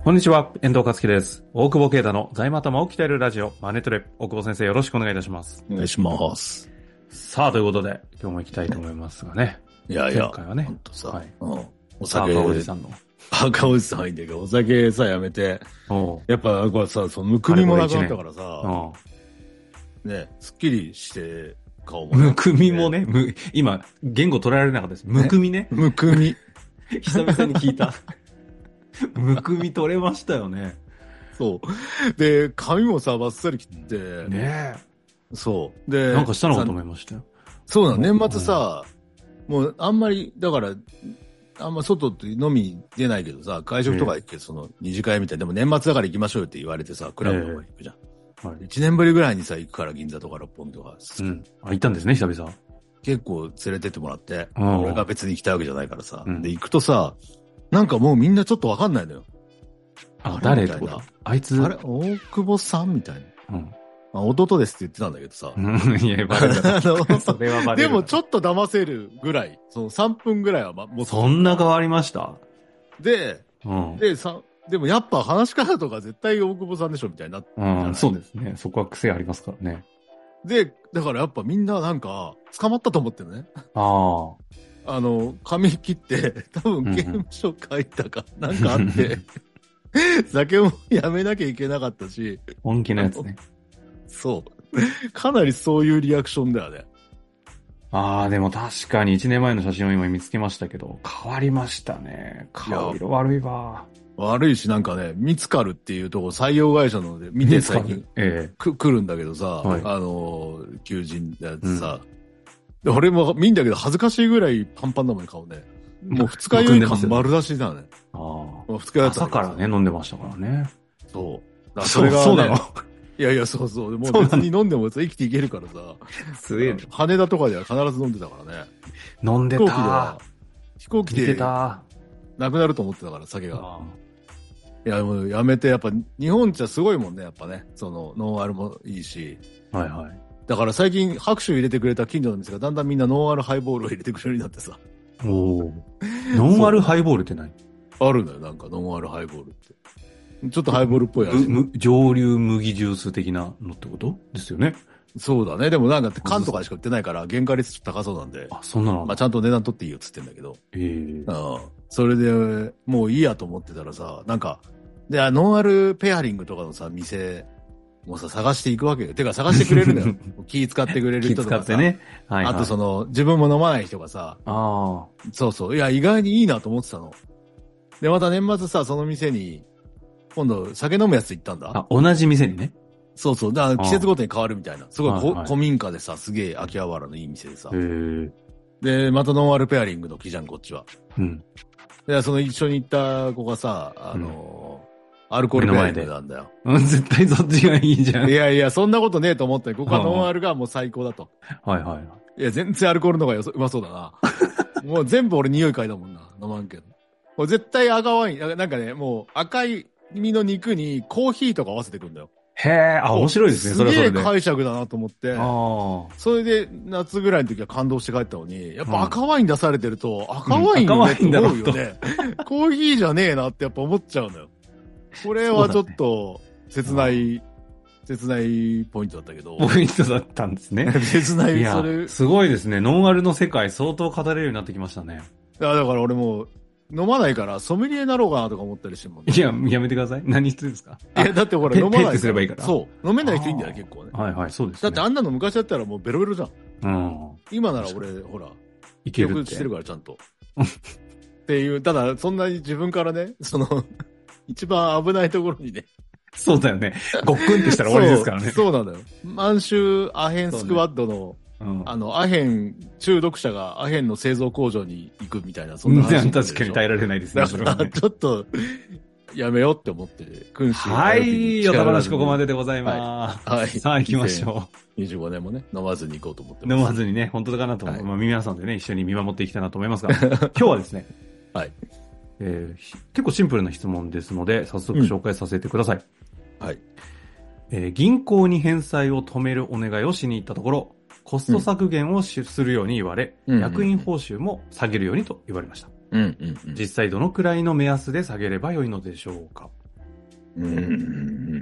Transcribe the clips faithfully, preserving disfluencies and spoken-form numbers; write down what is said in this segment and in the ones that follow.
こんにちは、遠藤和樹です。大久保啓太の財務頭を鍛えるラジオ、マネトレ。大久保先生、よろしくお願いいたします。 お願いします。 さあ、ということで、今日も行きたいと思いますがね。 いやいや、 前回はね、 ほんとさ、 はい、 うん、お酒、 赤おじさんの。 赤おじさんはいいんだけど、お酒さ、やめて、やっぱ、これさ、その、むくみもなくなったからさ、ね、すっきりして、顔も、ね。 むくみもね、む、今、言語捉えられなかったです。むくみね。 むくみ。 久々に聞いた。むくみ取れましたよね。 そう。で、髪もさ、バッサリ切って。 ねえ。 そう。で、 なんかしたのかと思いましたよ。 そうなの、年末さ、もうあんまり、だから、あんま外って飲み出ないけどさ、会食とか行って、その、二次会みたいな、でも年末だから行きましょうよって言われてさ、クラブとか行くじゃん。えー、はい。一年ぶりぐらいにさ、行くから銀座とか六本木とか。 うん。あ、行ったんですね、久々。 結構連れてってもらって、俺が別に行きたいわけじゃないからさ。うん、で、行くとさ、なんかもうみんなちょっとわかんないのよ。 あ、誰ってこと？あいつ？ あれ大久保さんみたいな。うん。あ、弟ですって言ってたんだけどさ。 うん、いや、バレた。それはバレる。 でもちょっと騙せるぐらい、そのさんぷんぐらいはま、もう。 そんな変わりました？ で、 うん。 で、さ、でもやっぱ話し方とか絶対大久保さんでしょみたいになって。 うん、そうですね。そこは癖ありますからね。 で、だからやっぱみんななんか、捕まったと思ってるね。 ああ。 あの、髪切って、多分刑務所書いたか、なんかあって、酒もやめなきゃいけなかったし。 本気のやつね。 そう。かなりそういうリアクションだよね。 ああ、でも確かにいちねんまえの写真を今見つけましたけど、変わりましたね。顔色悪いわ。 悪いし、なんかね、ミツカルっていうとこ採用会社ので見て最近、ええ、く、来るんだけどさ、はい、あの、求人のやつさ、うん、俺も見んだけど恥ずかしいぐらいパンパンだもんね、顔ね。もう二日酔い感丸出しだね。ああ。二日酔い朝からね、飲んでましたからね。 そう。 だそれが、ね、そうなのいやいや、そうそう。もう別に飲んでも生きていけるからさ。 すげえ。 羽田とかでは必ず飲んでたからね。 飲んでた。 飛行機で。飛行機で。なくなると思ってたから、酒が。いや、もうやめて、やっぱ日本茶すごいもんね、やっぱね。その、ノンアルもいいし。 はいはい。 だから最近拍手入れてくれた近所の店がだんだんみんなノンアルハイボールを入れてくれるようになってさ。 おお。ノンアルハイボールって何？ あるのよ、なんかノンアルハイボールって。ちょっとハイボールっぽい味。 む、上流麦ジュース的なのってことですよね。 そうだね。でもなんか缶とかしか売ってないから原価率ちょっと高そうなんで。 あ、そんなのまあちゃんと値段取っていいよっつってんだけど。 ええー。 うん。それで、もういいやと思ってたらさ、なんか、で、ノンアルペアリングとかのさ、店、もうさ、探していくわけよ。てか、探してくれるのよ。気使ってくれる人とかさ。気使ってね。はい、はい。あとその、自分も飲まない人がさ。ああ。そうそう。いや、意外にいいなと思ってたの。で、また年末さ、その店に、今度、酒飲むやつ行ったんだ。 あ、同じ店にね。 そうそう。だから季節ごとに変わるみたいな。すごい、はいはい、古民家でさ、すげえ秋葉原のいい店でさ。へー。で、またノンアルペアリングの木じゃん、こっちは。うん。で、その一緒に行った子がさ、あのー、うんアルコールペアリングなんだよ。 うん、絶対そっちがいいじゃん。 いやいや、そんなことねえと思って、ここはノンアルがもう最高だと。 はいはい。 いや、全然アルコールの方がうまそうだな。もう全部俺匂い嗅いだもんな。飲まんけど。これ絶対赤ワイン、なんかね、もう赤い身の肉にコーヒーとか合わせてくんだよ。 へえ、あ、面白いですね、それはそれで。 すげえ解釈だなと思って。あそれで夏ぐらいの時は感動して帰ったのに、やっぱ赤ワイン出されてると、うん、赤ワインよねって思うよね。コーヒーじゃねえなってやっぱ思っちゃうのよ。これはちょっと、切ない、切ないポイントだったけど。 ポイントだったんですね。 切ない、 いやそれ。 すごいですね。ノンアルの世界相当語れるようになってきましたね。 いや、だから俺もう、飲まないからソムリエになろうかなとか思ったりしても、ね。 いや、やめてください。何必要ですか？ いや、だってほら飲まないから。 ペッてすればいいから。 そう。飲めない人いいんだよ、結構ね。 はいはい、そうです、ね。 だってあんなの昔だったらもうベロベロじゃん。うん。今なら俺、ほら、 いけるって。 記憶してるから、ちゃんと。っていう、ただ、そんなに自分からね、その、一番危ないところにね。 そうだよね。ごっくんってしたら終わりですからね。 そう、そうなんだよ。満州アヘンスクワッドの、ねうん、あの、アヘン中毒者がアヘンの製造工場に行くみたいな、そんな話。 確かに耐えられないですね。 だから、ね、ちょっと、やめようって思って、君子はい、おた話ここまででございます。はい。はい、さあ行きましょう。にじゅうごねんもね、飲まずに行こうと思ってます。飲まずにね、本当かなと、はい、まあ皆さんでね、一緒に見守っていきたいなと思いますが、今日はですね、 はい。 えー、結構シンプルな質問ですので、早速紹介させてください。 うん、はい。 えー、銀行に返済を止めるお願いをしに行ったところ、コスト削減をするように言われ、うん、役員報酬も下げるようにと言われました。 うんうんうん、 実際どのくらいの目安で下げればよいのでしょうか？ うん。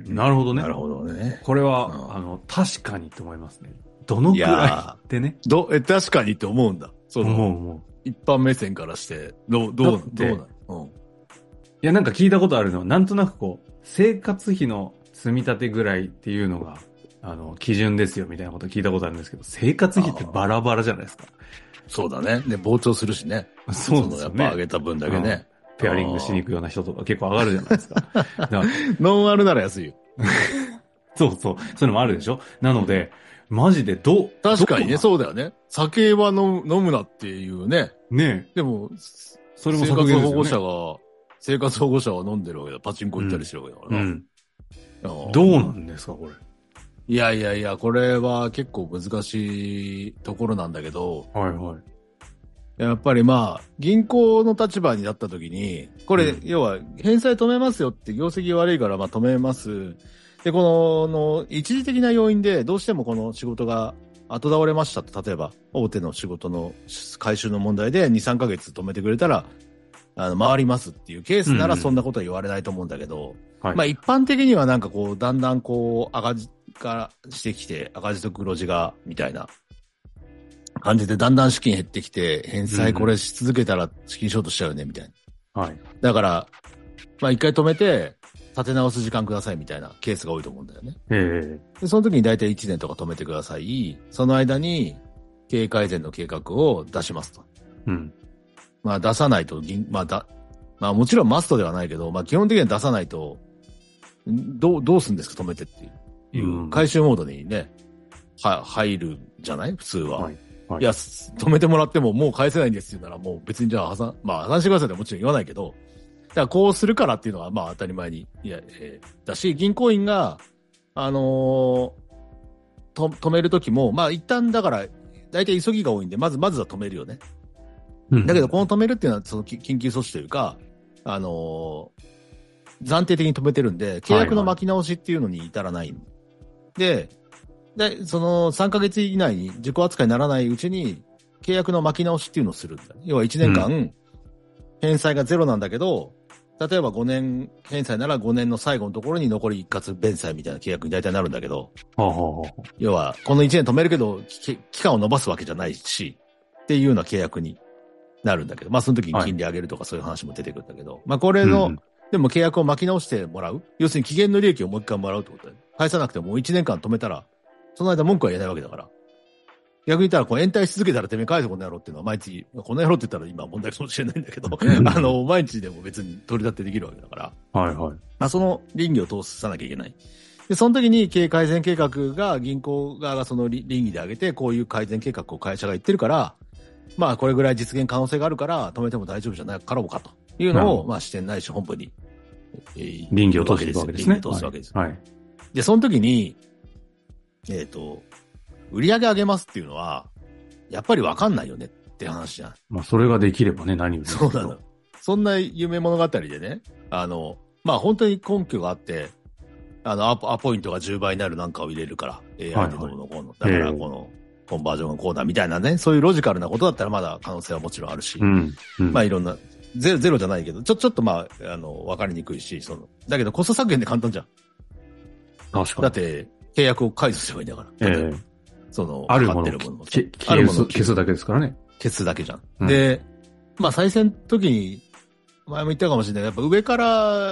なるほどね。 なるほどね。 これは、うん、あの、確かにと思いますね。どのくらいってね。 ど、え、確かにって思うんだ。そう思う思う。 一般目線からして、どう、どう、どうなの？うん。いや、なんか聞いたことあるのは、なんとなくこう、生活費の積み立てぐらいっていうのが、あの、基準ですよみたいなこと聞いたことあるんですけど、生活費ってバラバラじゃないですか。 そうだね。で、膨張するしね。 そうですよね。 やっぱ上げた分だけね。 ペアリングしに行くような人とか結構上がるじゃないですか。だからノンアルなら安いよ。 そうそう。そういうのもあるでしょ。なので、マジでど、 確かにね、そうだよね。酒は飲む、飲むなっていうね。 ねえ。 でも、 それも削減ですよね。 生活保護者が、生活保護者は飲んでるわけだ。パチンコ行ったりしてるわけだからな。うんうん、どうなんですか、これ。 いやいやいや、これは結構難しいところなんだけど。 はいはい。 やっぱりまあ、銀行の立場になった時に、これ、うん、要は、返済止めますよって業績悪いからまあ止めます。で、この、の、一時的な要因で、どうしてもこの仕事が後倒れましたと、例えば、大手の仕事の回収の問題でに、さんかげつ止めてくれたら、あの、回りますっていうケースならそんなことは言われないと思うんだけど、うんうん、まあ一般的にはなんかこう、だんだんこう、赤字がしてきて、赤字と黒字が、みたいな感じで、だんだん資金減ってきて、返済これし続けたら資金ショートしちゃうよね、みたいな。はい。だから、まあ一回止めて、立て直す時間くださいみたいなケースが多いと思うんだよね。 ええ。 で、その時に大体いちねんとか止めてください。その間に、経営改善の計画を出しますと。 うん。 まあ出さないと、まあだ、まあもちろんマストではないけど、まあ基本的には出さないと、どう、どうすんですか止めてっていう。うん、回収モードにね、は、入るじゃない普通は。はいはい、いや、止めてもらってももう返せないんですって言うならもう別にじゃあ破産、まあ破産してくださいってもちろん言わないけど、だからこうするからっていうのはまあ当たり前に、いや、えー、だし、銀行員が、あのー、と、止めるときも、まあ一旦だから、大体急ぎが多いんで、まずまずは止めるよね。うん、だけどこの止めるっていうのはその緊急措置というか、あのー、暫定的に止めてるんで、契約の巻き直しっていうのに至らない。はいはい、で、で、そのさんかげつ以内に自己扱いにならないうちに、契約の巻き直しっていうのをするんだ。要はいちねんかん、うん、返済がゼロなんだけど、例えばごねん返済ならごねんの最後のところに残り一括弁済みたいな契約に大体なるんだけど、 はあはあ、 要は、このいちねん止めるけど、期間を延ばすわけじゃないし、っていうような契約になるんだけど、まあその時に金利上げるとかそういう話も出てくるんだけど、はい、まあこれの、うん、でも契約を巻き直してもらう。要するに期限の利益をもう一回もらうってことだよ。返さなくてももういちねんかん止めたら、その間文句は言えないわけだから。逆に言ったら、こう、延滞し続けたらてめえ返せこの野郎っていうのは毎日、この野郎って言ったら今問題かもしれないんだけど、あの、毎日でも別に取り立てできるわけだから。 はいはい。 まあ、その倫理を通さなきゃいけない。で、その時に経営改善計画が銀行側がその倫理で挙げて、こういう改善計画を会社が言ってるから、まあ、これぐらい実現可能性があるから、止めても大丈夫じゃないかろうかというのを、うん、まあ、支店ないし本部に、 えー、倫理を通すわけですね。 倫理を通すわけです。 はい。はい、 で、その時に、えっと、売り上げ上げますっていうのは、やっぱりわかんないよねって話じゃん。 まあ、それができればね、何を言うそうなの。そんな夢物語でね、あの、まあ、本当に根拠があって、あの、アポ、アポイントがじゅうばいになるなんかを入れるから、エーアイ でどうのこうの。だから、この、コンバージョンがこうだみたいなね、そういうロジカルなことだったらまだ可能性はもちろんあるし、 うんうん、 まあ、いろんな、ゼロ、ゼロじゃないけど、ちょ、ちょっとまあ、あの、わかりにくいし、その、だけどコスト削減で簡単じゃん。 確かに。 だって、契約を解除すればいいんだから。 ええその、 あるものを消す、消すだけですからね。 消すだけじゃん。うん、で、まあ再選の時に、前も言ったかもしれないけど、やっぱ上から、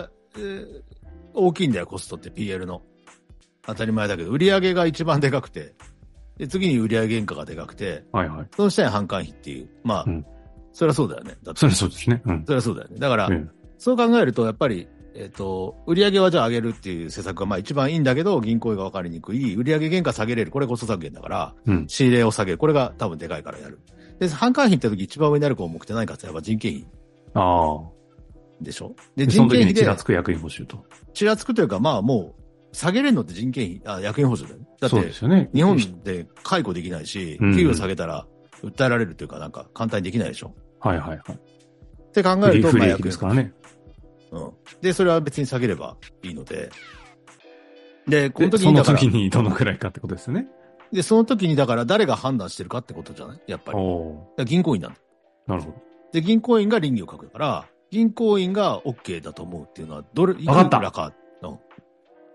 えー、大きいんだよ、コストって ピーエル の。当たり前だけど、売上が一番でかくて、で、次に売上原価がでかくて、 はいはい。 その下に販管費っていう。まあ、うん、そりゃそうだよね。だってそりゃそうですね。うん。 そりゃそうだよね。だから、うん、そう考えると、やっぱり、えっと、売上はじゃあ上げるっていう施策がまあ一番いいんだけど、銀行が分かりにくい。売上原価下げれる。これコスト削減だから、うん、仕入れを下げる。これが多分でかいからやる。で、販管費って時一番上になる項目って何かってやっぱ人件費。 ああ。 でしょで、人件費で。その時にちらつく役員報酬と。 ちらつくというか、まあもう、下げれるのって人件費、あ、役員報酬だよね。だって、 そうですよね。 日本で解雇できないし、給与下げたら訴えられるというかなんか簡単にできないでしょ。 はいはいはい。 って考えると、 不利益ですからね。 うん。で、それは別に下げればいいので。で、 この時にだから。その時にどのくらいかってことですよね。 で、その時にだから誰が判断してるかってことじゃないやっぱり。銀行員なんだ。 なるほど。 で、銀行員が倫理を書くから、銀行員が OK だと思うっていうのは、どれ、いくらか。 わかった。 うん。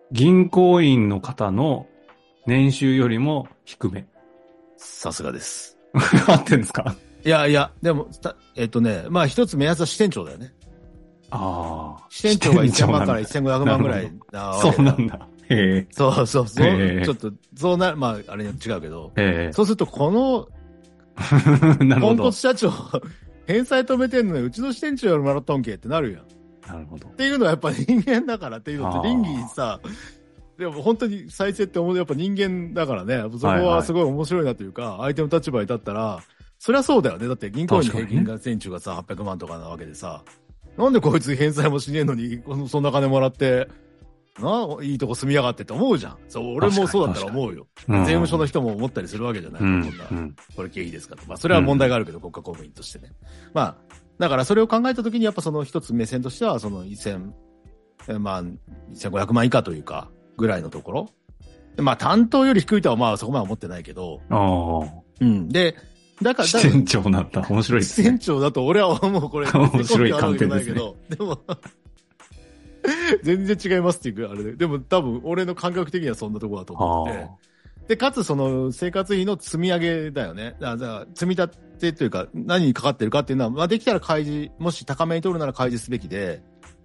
銀行員の方の年収よりも低め。 さすがです。 合ってんですか？ いやいや、でも、えっとね、まあ一つ目安は支店長だよね。 ああ。 支店長がせんまんからせんごひゃくまんぐらいなわけだ。 そうなんだ。へえ。 そうそうそう。ちょっと、そうな、まあ、あれに違うけど。へえ。そうすると、この、なるほど。ポンコツ社長、返済止めてんのに、うちの支店長よりもらっとんけってなるやん。 なるほど。 っていうのはやっぱ人間だからっていうのって、倫理さ、でも本当に再生って思うやっぱ人間だからね、そこはすごい面白いなというか、はいはい、相手の立場に立ったら、そりゃそうだよね。だって銀行員の平均が店長がさ、はっぴゃくまんとかなわけでさ、なんでこいつ返済もしねえのに、そんな金もらって、な、いいとこ住みやがってって思うじゃん。そう、俺もそうだったら思うよ。税務署の人も思ったりするわけじゃない。うん、こんな、うん、これ経費ですかと。まあ、それは問題があるけど、うん、国家公務員としてね。まあ、だからそれを考えたときに、やっぱその一つ目線としては、そのせん、まあ、せんごひゃくまん以下というか、ぐらいのところ。まあ、担当より低いとはまあ、そこまで思ってないけど。 ああ。 うん。で、だから、 支店長なんだ。面白いですね。 支店長だと俺はもうこれ、 面白い観点ですね。 でも、全然違いますっていうあれで。でも多分俺の感覚的にはそんなところだと思って。で、かつその生活費の積み上げだよね。だから積み立てというか何にかかってるかっていうのは、まあできたら開示、もし高めに取るなら開示すべきで。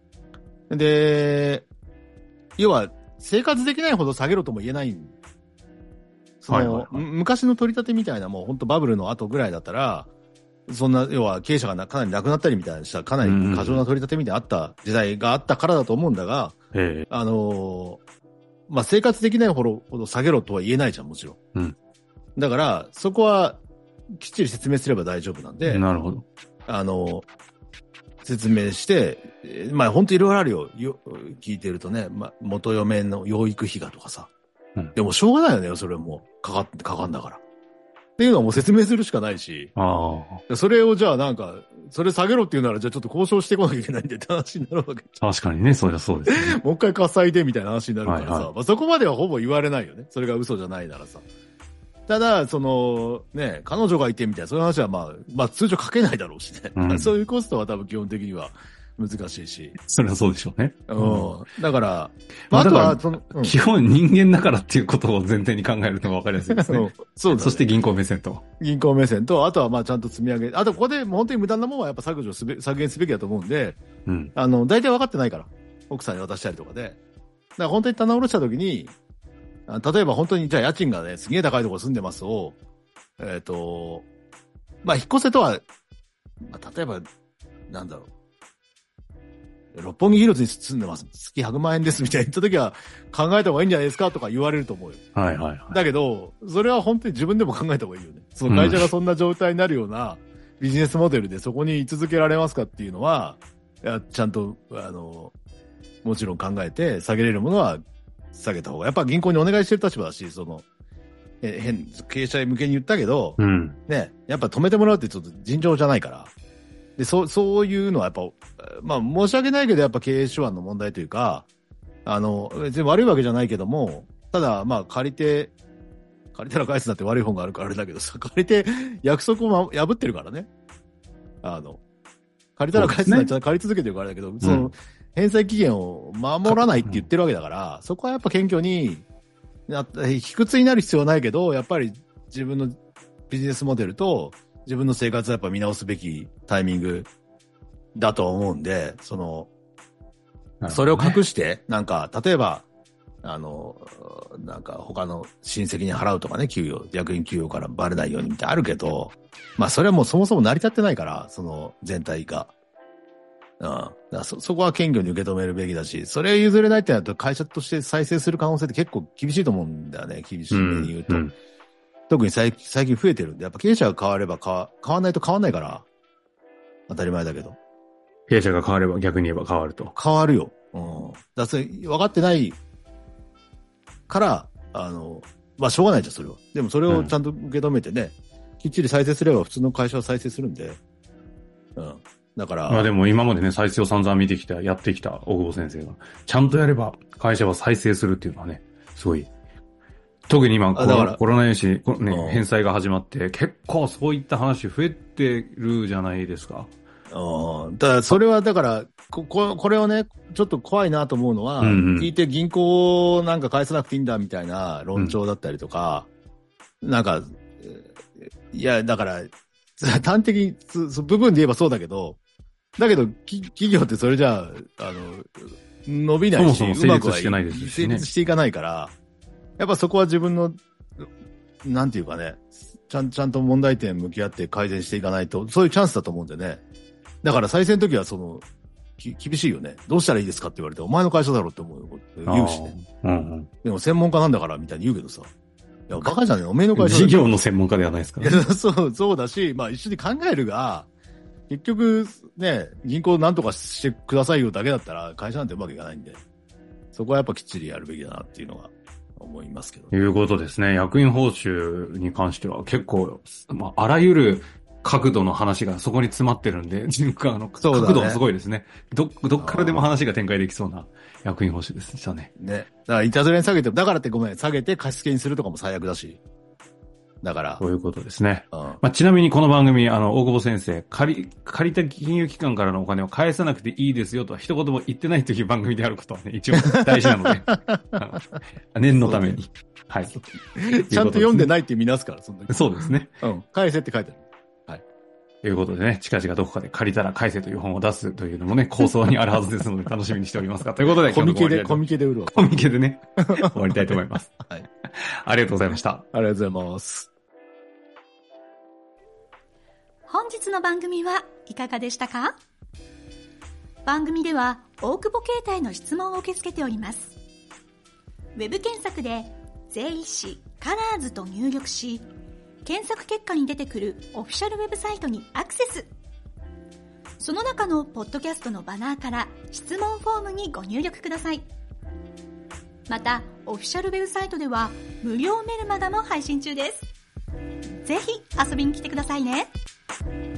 で、要は生活できないほど下げろとも言えない。その、はいはいはい、昔の取り立てみたいなもう本当バブルの後ぐらいだったら、そんな、要は経営者がかなりなくなったりみたいなした、かなり過剰な取り立てみたいなあった時代があったからだと思うんだが、 うん、 あのー、まあ、生活できないほど、ほど下げろとは言えないじゃん、もちろん。 うん、 だから、そこはきっちり説明すれば大丈夫なんで、 なるほど。 あのー、説明して、まあ、本当いろいろあるよ。よ聞いてるとね、まあ、元嫁の養育費がとかさ。うん、でもしょうがないよね、それも。かかって、かかんだから。っていうのはもう説明するしかないし。 ああ。それをじゃあなんか、それ下げろっていうならじゃあちょっと交渉してこなきゃいけないんでって話になるわけ。 確かにね、そりゃそうですね。 もう一回火災でみたいな話になるからさ。はいはい、まあ、そこまではほぼ言われないよね。それが嘘じゃないならさ。ただ、その、ね、彼女がいてみたいな、そういう話はまあ、まあ通常書けないだろうしね。うん、そういうコストは多分基本的には難しいし。 それはそうでしょうね。 うん。だから、まあ、あとは、その、 うん、基本人間だからっていうことを前提に考えるのが分かりやすいですね。うん、 そうだね。 そして銀行目線と。 銀行目線と、あとはまあちゃんと積み上げ、あとここでもう本当に無駄なものはやっぱ削除すべ、削減すべきだと思うんで、 うん。 あの、大体分かってないから。奥さんに渡したりとかで。だから本当に棚卸した時に、例えば本当にじゃあ家賃がね、すげえ高いところ住んでますを、えっ、ー、と、まあ引っ越せとは、まあ、例えば、なんだろう。六本木ヒルズに住んでます。月ひゃくまんえんですみたいに言った時は考えた方がいいんじゃないですかとか言われると思うよ。 はいはいはい。 だけど、それは本当に自分でも考えた方がいいよね。その会社がそんな状態になるようなビジネスモデルでそこに居続けられますかっていうのは、いやちゃんと、あの、もちろん考えて下げれるものは下げた方が。やっぱ銀行にお願いしてる立場だし、その、え変、経営者向けに言ったけど、 うん、 ね、やっぱ止めてもらうってちょっと尋常じゃないから。で、そう、そういうのはやっぱ、まあ申し訳ないけどやっぱ経営手腕の問題というか、あの、別に悪いわけじゃないけども、ただまあ借りて、借りたら返すなって悪い本があるからあれだけどさ、借りて約束を、ま、破ってるからね。あの、借りたら返すなって借り続けてるからあれだけど、そ,、ね、その、返済期限を守らないって言ってるわけだから、うん、そこはやっぱ謙虚に、卑屈になる必要はないけど、やっぱり自分のビジネスモデルと自分の生活はやっぱ見直すべきタイミングだと思うんで、その、ね、それを隠して、なんか、例えば、あの、なんか他の親戚に払うとかね、給与、役員給与からバレないようにみたいなあるけど、まあそれはもうそもそも成り立ってないから、その全体が。うん。だからそ、そこは謙虚に受け止めるべきだし、それ譲れないってなると会社として再生する可能性って結構厳しいと思うんだよね、厳しい目に言うと。うんうん、特に最最近増えてるんで、やっぱ経営者が変われば変わ、変わんないと変わんないから、当たり前だけど。 経営者が変われば逆に言えば変わると。 変わるよ。うん。だからそれ分かってないから、あの、まあしょうがないじゃん、それは。でもそれをちゃんと受け止めてね、うん、きっちり再生すれば普通の会社は再生するんで、うん。だから。 まあでも今までね、再生を散々見てきた、やってきた大久保先生が、ちゃんとやれば会社は再生するっていうのはね、すごい。特に今コロ、コロナ融資、ね、返済が始まって、結構そういった話増えてるじゃないですか。 うん。だからそれはだから、こ、ここれをね、ちょっと怖いなと思うのは、うんうん、聞いて銀行なんか返さなくていいんだみたいな論調だったりとか、うん、なんか、いや、だから、端的に、部分で言えばそうだけど、だけど、き企業ってそれじゃあ、あの、伸びないし、 そもそも成立してないですし、ね、 成立していかないから、やっぱそこは自分の、なんていうかね、ちゃん、ちゃんと問題点向き合って改善していかないと、そういうチャンスだと思うんでね。だから再選の時はその、き、厳しいよね。どうしたらいいですかって言われて、お前の会社だろうって思う、言うしね。うんうん。でも専門家なんだからみたいに言うけどさ。いや、バカじゃねえ、お前の会社だ。 事業の専門家ではないですから、ね。 いや、そう、そうだし、まあ一緒に考えるが、結局、ね、銀行なんとかしてくださいよだけだったら、会社なんてうまくいかないんで、そこはやっぱきっちりやるべきだなっていうのが思いますけど、 ね。いうことですね。役員報酬に関しては結構、まあ、あらゆる角度の話がそこに詰まってるんで、あの、角度がすごいですね。ど、どっからでも話が展開できそうな役員報酬でしたね。 ね。だからいたずらに下げて、だからってごめん、下げて貸付にするとかも最悪だし。だから。 そういうことですね。うん、まあ、ちなみにこの番組、あの、大久保先生、借り、借りた金融機関からのお金を返さなくていいですよとは一言も言ってないという番組であることはね、一応大事なので。念のために。はい。 ちゃんと読んでないって見なすから、そんなに。 そうですね。 うん。返せって書いてある。はい。 ということでね、近々どこかで借りたら返せという本を出すというのもね、構想にあるはずですので楽しみにしておりますが。ということで、 コミケで、コミケで売るわ。 コミケでね、終わりたいと思います。 はい。 ありがとうございました。 ありがとうございます。 本日の番組はいかがでしたか？番組では大久保携帯の質問を受け付けております。ウェブ検索で税理士カラーズと入力し、検索結果に出てくるオフィシャルウェブサイトにアクセス。その中のポッドキャストのバナーから質問フォームにご入力ください。またオフィシャルウェブサイトでは無料メルマガも配信中です。ぜひ遊びに来てくださいね。